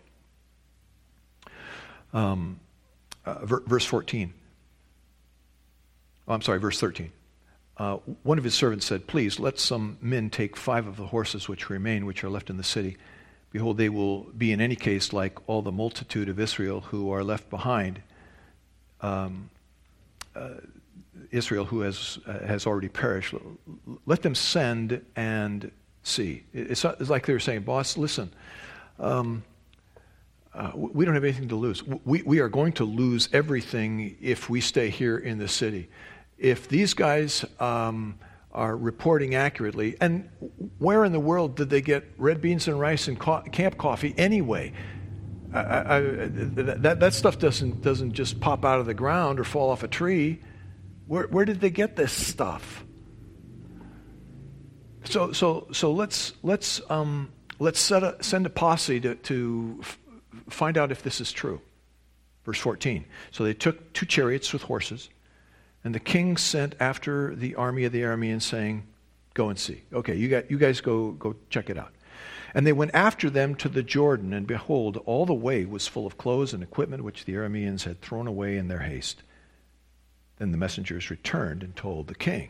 Um, uh, ver- verse fourteen. Oh, I'm sorry, verse thirteen. Uh, one of his servants said, "Please let some men take five of the horses which remain, which are left in the city. Behold, they will be in any case like all the multitude of Israel who are left behind." Um, Uh, Israel, who has uh, has already perished, let them send and see. It's, it's like they were saying, boss, listen, um, uh, we don't have anything to lose. We, we are going to lose everything if we stay here in the city. If these guys um, are reporting accurately, and where in the world did they get red beans and rice and co- camp coffee anyway? I, I, that that stuff doesn't doesn't just pop out of the ground or fall off a tree. Where where did they get this stuff? So so so let's let's um, let's set a, send a posse to to f- find out if this is true. Verse fourteen. So they took two chariots with horses, and the king sent after the army of the Arameans, saying, "Go and see." Okay, you got you guys go go check it out. And they went after them to the Jordan, and behold, all the way was full of clothes and equipment which the Arameans had thrown away in their haste. Then the messengers returned and told the king.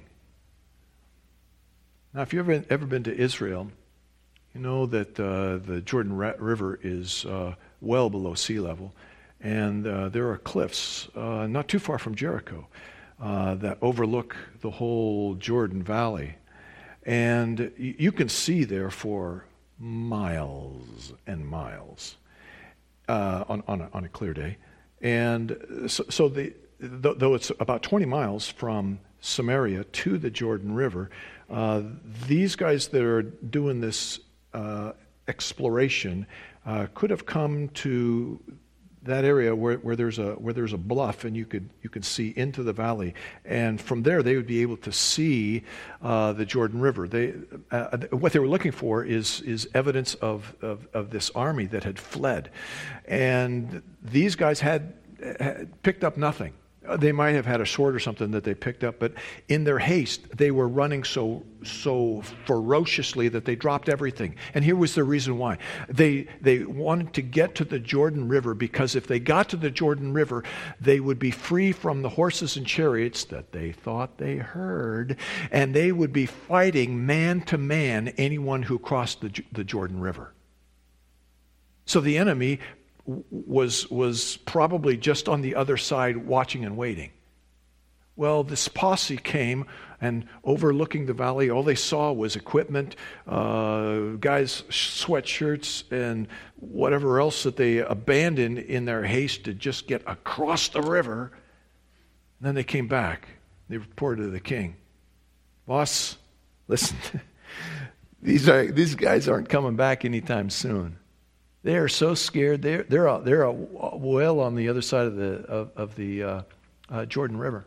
Now, if you've ever, ever been to Israel, you know that uh, the Jordan River is uh, well below sea level, and uh, there are cliffs uh, not too far from Jericho uh, that overlook the whole Jordan Valley. And you can see there for miles and miles uh, on on a, on a clear day, and so, so the th- though it's about twenty miles from Samaria to the Jordan River, uh, these guys that are doing this uh, exploration uh, could have come to that area where, where there's a where there's a bluff, and you could you could see into the valley, and from there they would be able to see uh, the Jordan River. They uh, what they were looking for is is evidence of, of of this army that had fled, and these guys had, had picked up nothing. They might have had a sword or something that they picked up, but in their haste, they were running so so ferociously that they dropped everything. And here was the reason why. They they wanted to get to the Jordan River, because if they got to the Jordan River, they would be free from the horses and chariots that they thought they heard, and they would be fighting man to man anyone who crossed the, the Jordan River. So the enemy was was probably just on the other side watching and waiting. Well, this posse came, and overlooking the valley, all they saw was equipment, uh, guys' sweatshirts, and whatever else that they abandoned in their haste to just get across the river. And then they came back. They reported to the king, "Boss, listen, these are these guys aren't coming back anytime soon. They are so scared. They're they're a, they're a well on the other side of the of, of the uh, uh, Jordan River."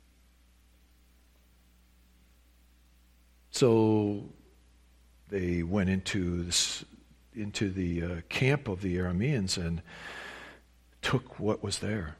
So they went into this, into the uh, camp of the Arameans and took what was there.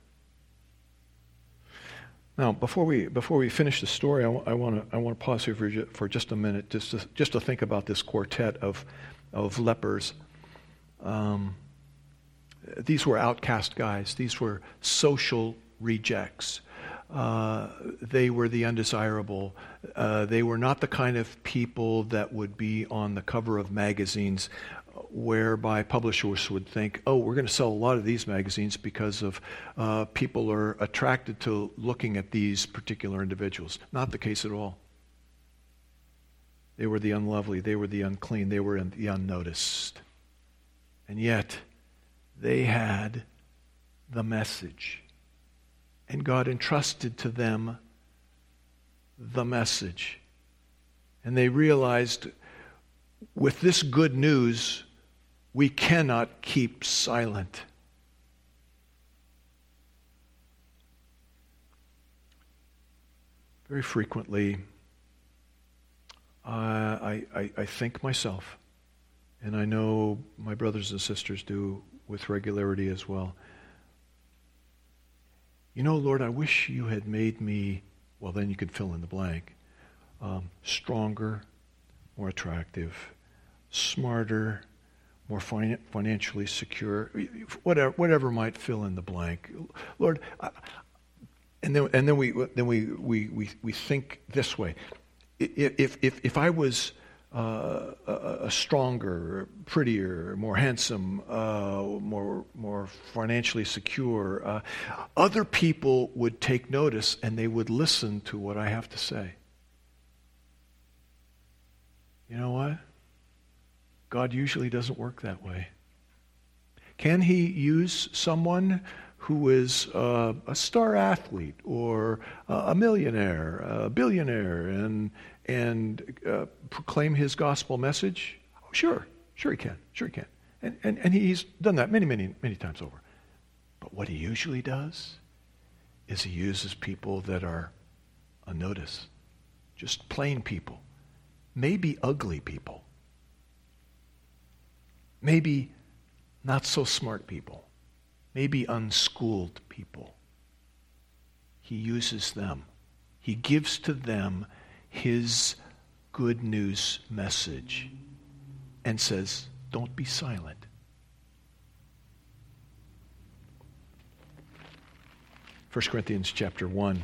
Now, before we before we finish the story, I want to I want to pause here for, ju- for just a minute, just to, just to think about this quartet of of lepers. Um, these were outcast guys. These were social rejects. Uh, they were the undesirable. Uh, they were not the kind of people that would be on the cover of magazines, whereby publishers would think, oh, we're going to sell a lot of these magazines because of uh, people are attracted to looking at these particular individuals. Not the case at all. They were the unlovely. They were the unclean. They were the unnoticed. And yet, they had the message. And God entrusted to them the message. And they realized, with this good news, we cannot keep silent. Very frequently, uh, I, I, I think myself, and I know my brothers and sisters do with regularity as well, you know, Lord, I wish you had made me, well, then you could fill in the blank, um, stronger, more attractive, smarter, more fin- financially secure, whatever, whatever might fill in the blank. Lord, I, and then and then we then we we we, we think this way: if if if I was uh, a, a stronger, prettier, more handsome, uh, more more financially secure, uh, other people would take notice and they would listen to what I have to say. You know what? God usually doesn't work that way. Can he use someone who is uh, a star athlete or a millionaire, a billionaire, and and uh, proclaim his gospel message? Oh, sure, sure he can, sure he can. And, and, and he's done that many, many, many times over. But what he usually does is he uses people that are unnoticed, just plain people, maybe ugly people, maybe not so smart people, maybe unschooled people. He uses them. He gives to them his good news message and says, don't be silent. First Corinthians chapter one,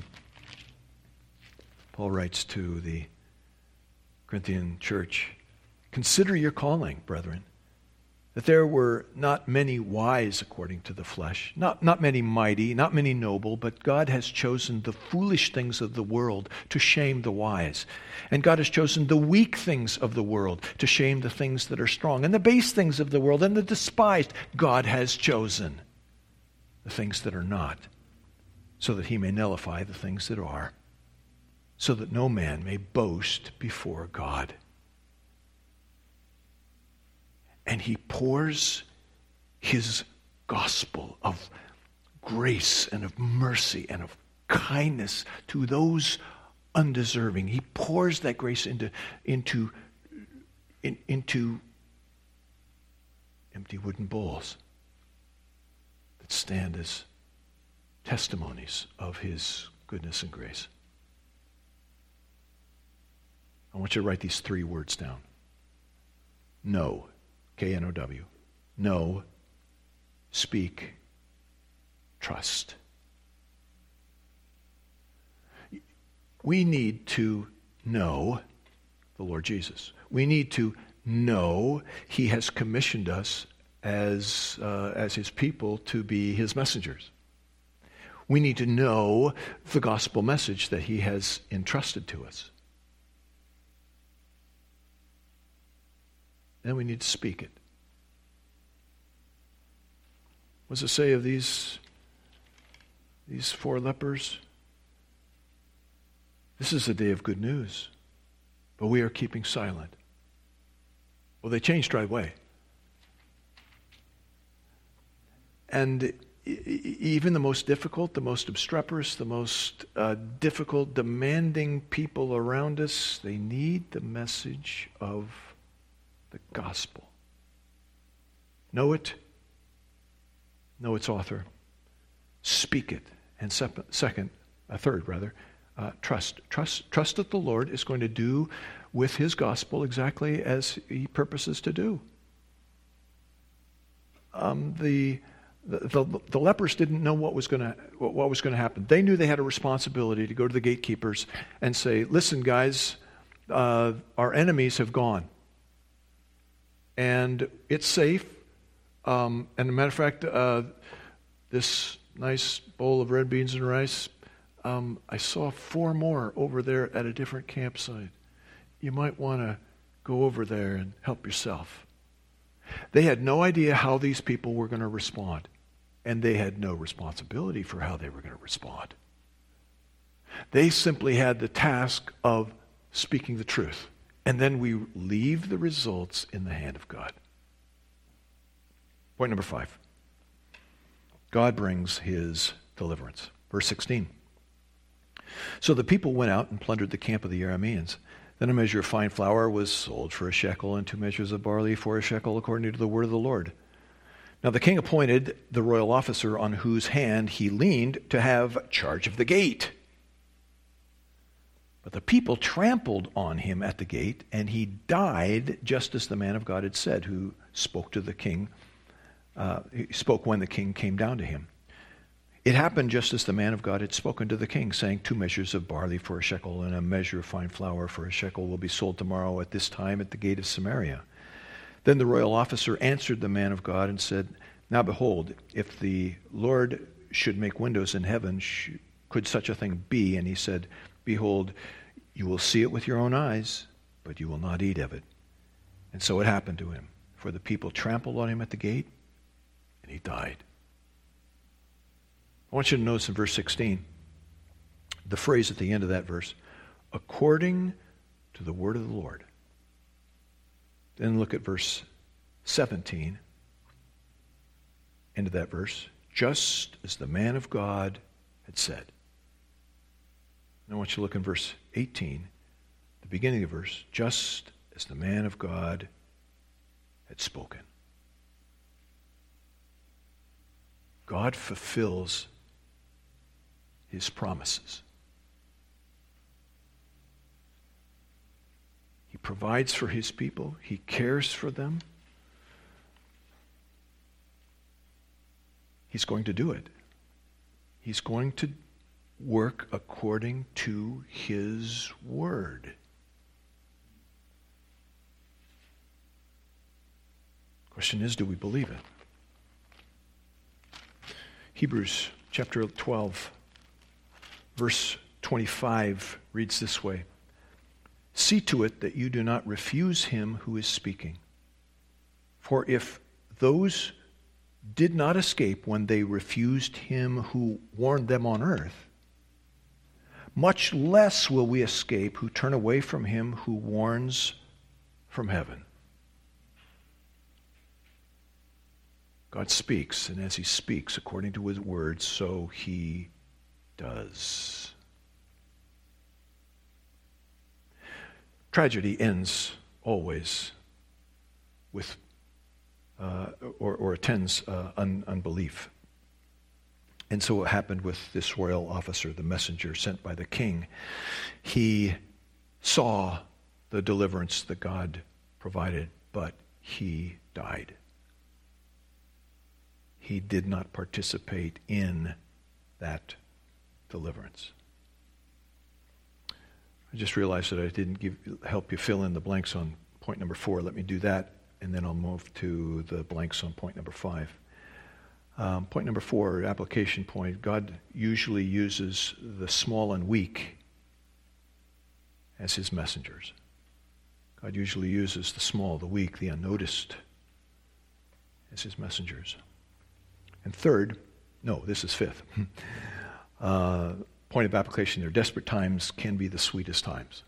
Paul writes to the Corinthian church, consider your calling, brethren, that there were not many wise according to the flesh, not, not many mighty, not many noble, but God has chosen the foolish things of the world to shame the wise. And God has chosen the weak things of the world to shame the things that are strong. And the base things of the world and the despised, God has chosen the things that are not, so that he may nullify the things that are, so that no man may boast before God. And he pours his gospel of grace and of mercy and of kindness to those undeserving. He pours that grace into, into, in, into empty wooden bowls that stand as testimonies of his goodness and grace. I want you to write these three words down. Know, K N O W. Know, speak, trust. We need to know the Lord Jesus. We need to know he has commissioned us as, uh, as his people to be his messengers. We need to know the gospel message that he has entrusted to us. Then we need to speak it. What does it say of these, these four lepers? This is a day of good news, but we are keeping silent. Well, they changed right away. And even the most difficult, the most obstreperous, the most uh, difficult, demanding people around us, they need the message of the gospel. Know it. Know its author. Speak it. And sep- second, a third rather, uh, trust. Trust. Trust that the Lord is going to do with his gospel exactly as he purposes to do. Um, the, the the the lepers didn't know what was going to what was going to happen. They knew they had a responsibility to go to the gatekeepers and say, "Listen, guys, uh, our enemies have gone, and it's safe." Um, and as a matter of fact, uh, this nice bowl of red beans and rice, um, I saw four more over there at a different campsite. You might want to go over there and help yourself. They had no idea how these people were going to respond, and they had no responsibility for how they were going to respond. They simply had the task of speaking the truth, and then we leave the results in the hand of God. Point number five. God brings his deliverance. Verse sixteen. So the people went out and plundered the camp of the Arameans. Then a measure of fine flour was sold for a shekel, and two measures of barley for a shekel, according to the word of the Lord. Now the king appointed the royal officer on whose hand he leaned to have charge of the gate. But the people trampled on him at the gate, and he died just as the man of God had said, who spoke to the king. Uh, he spoke when the king came down to him. It happened just as the man of God had spoken to the king, saying, two measures of barley for a shekel and a measure of fine flour for a shekel will be sold tomorrow at this time at the gate of Samaria. Then the royal officer answered the man of God and said, now behold, if the Lord should make windows in heaven, sh- could such a thing be? And he said, behold, you will see it with your own eyes, but you will not eat of it. And so it happened to him, for the people trampled on him at the gate, and he died. I want you to notice in verse sixteen, the phrase at the end of that verse, according to the word of the Lord. Then look at verse seventeen, end of that verse, just as the man of God had said. And I want you to look in verse eighteen, the beginning of the verse, just as the man of God had spoken. God fulfills his promises. He provides for his people. He cares for them. He's going to do it. He's going to work according to his word. Question is, do we believe it? Hebrews chapter twelve, verse twenty-five reads this way. See to it that you do not refuse him who is speaking. For if those did not escape when they refused him who warned them on earth, much less will we escape who turn away from him who warns from heaven. God speaks, and as he speaks according to his word, so he does. Tragedy ends always with Uh, or, or attends uh, un, unbelief. And so it happened with this royal officer, the messenger sent by the king. He saw the deliverance that God provided, but he died. He did not participate in that deliverance. I just realized that I didn't give, help you fill in the blanks on point number four. Let me do that. And then I'll move to the blanks on point number five. Um, point number four, application point. God usually uses the small and weak as his messengers. God usually uses the small, the weak, the unnoticed as his messengers. And third, no, this is fifth. uh, point of application there. Desperate times can be the sweetest times.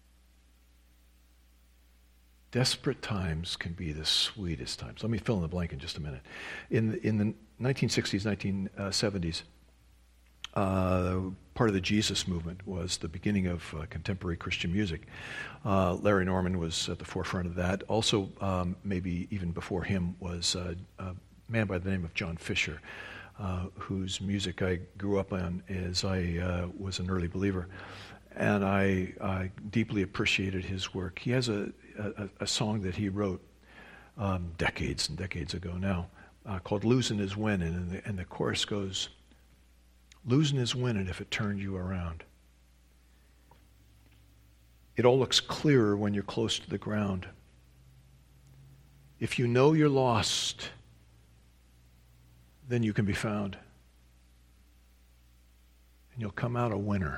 Desperate times can be the sweetest times. Let me fill in the blank in just a minute. In the, in the nineteen sixties, nineteen seventies, uh, part of the Jesus movement was the beginning of uh, contemporary Christian music. Uh, Larry Norman was at the forefront of that. Also, um, maybe even before him, was uh, a man by the name of John Fisher, uh, whose music I grew up on as I uh, was an early believer. And I, I deeply appreciated his work. He has a, a, a song that he wrote um, decades and decades ago now uh, called Losing Is Winning. And the, and the chorus goes, losing is winning if it turned you around. It all looks clearer when you're close to the ground. If you know you're lost, then you can be found. And you'll come out a winner.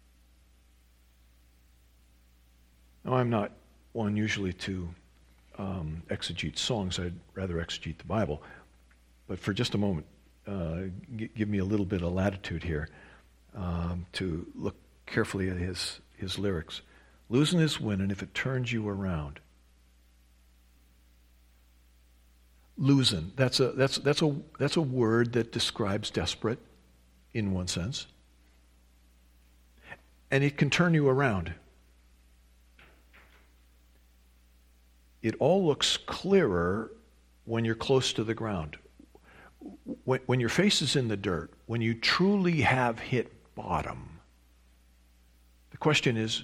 Now, I'm not one usually to um, exegete songs. I'd rather exegete the Bible. But for just a moment, uh, g- give me a little bit of latitude here um, to look carefully at his, his lyrics. Losing is winning if it turns you around. Losing, that's a, that's, that's a, that's a word that describes desperate in one sense. And it can turn you around. It all looks clearer when you're close to the ground. When, when your face is in the dirt, when you truly have hit bottom, the question is,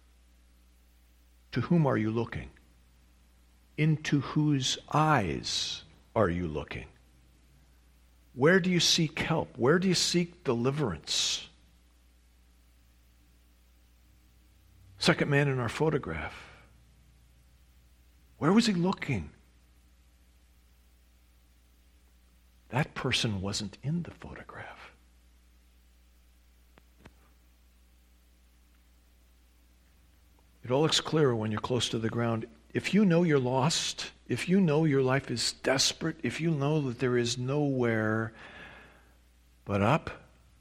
to whom are you looking? Into whose eyes are you looking? Where do you seek help? Where do you seek deliverance? Second man in our photograph. Where was he looking? That person wasn't in the photograph. It all looks clearer when you're close to the ground. If you know you're lost, if you know your life is desperate, if you know that there is nowhere but up,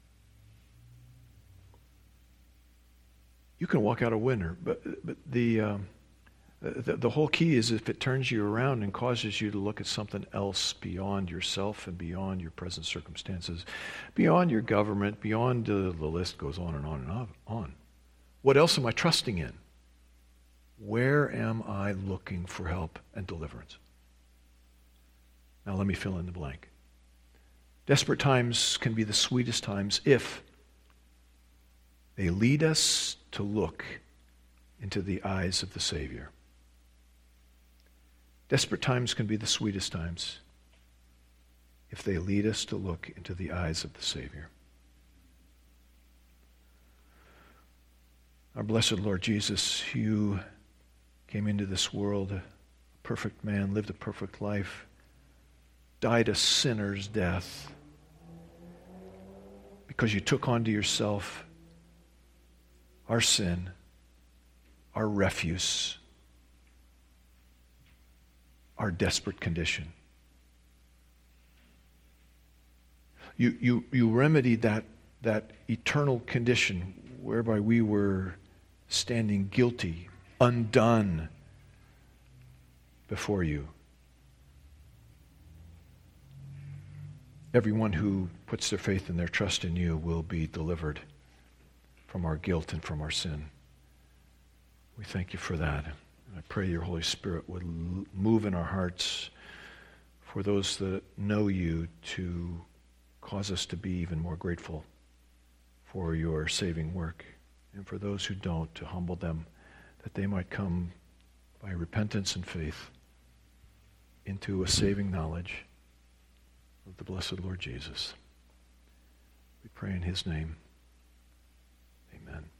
you can walk out a winner. But, but the... Um, The, the whole key is if it turns you around and causes you to look at something else beyond yourself and beyond your present circumstances, beyond your government, beyond uh, the list goes on and on and on. What else am I trusting in? Where am I looking for help and deliverance? Now let me fill in the blank. Desperate times can be the sweetest times if they lead us to look into the eyes of the Savior. Desperate times can be the sweetest times if they lead us to look into the eyes of the Savior. Our blessed Lord Jesus, you came into this world a perfect man, lived a perfect life, died a sinner's death because you took onto yourself our sin, our refuse, our desperate condition. You, you, you remedied that, that eternal condition whereby we were standing guilty, undone before you. Everyone who puts their faith and their trust in you will be delivered from our guilt and from our sin. We thank you for that. I pray your Holy Spirit would move in our hearts for those that know you to cause us to be even more grateful for your saving work, and for those who don't, to humble them, that they might come by repentance and faith into a saving knowledge of the blessed Lord Jesus. We pray in his name. Amen.